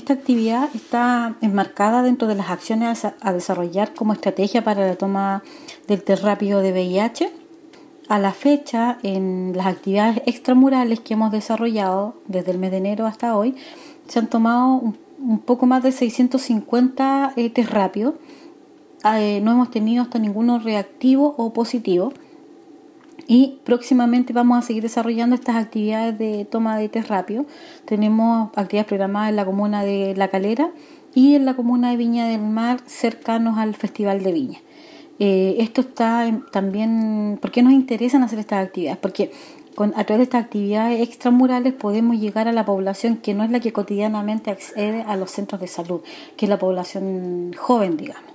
esta actividad está enmarcada dentro de las acciones a desarrollar como estrategia para la toma del test rápido de VIH. A la fecha, en las actividades extramurales que hemos desarrollado desde el mes de enero hasta hoy, se han tomado un poco más de 650 test rápidos. No hemos tenido hasta ninguno reactivo o positivo. Y próximamente vamos a seguir desarrollando estas actividades de toma de test rápido. Tenemos actividades programadas en la comuna de La Calera y en la comuna de Viña del Mar, cercanos al Festival de Viña. Esto está también... ¿Por qué nos interesan hacer estas actividades? Porque a través de estas actividades extramurales podemos llegar a la población que no es la que cotidianamente accede a los centros de salud, que es la población joven, digamos.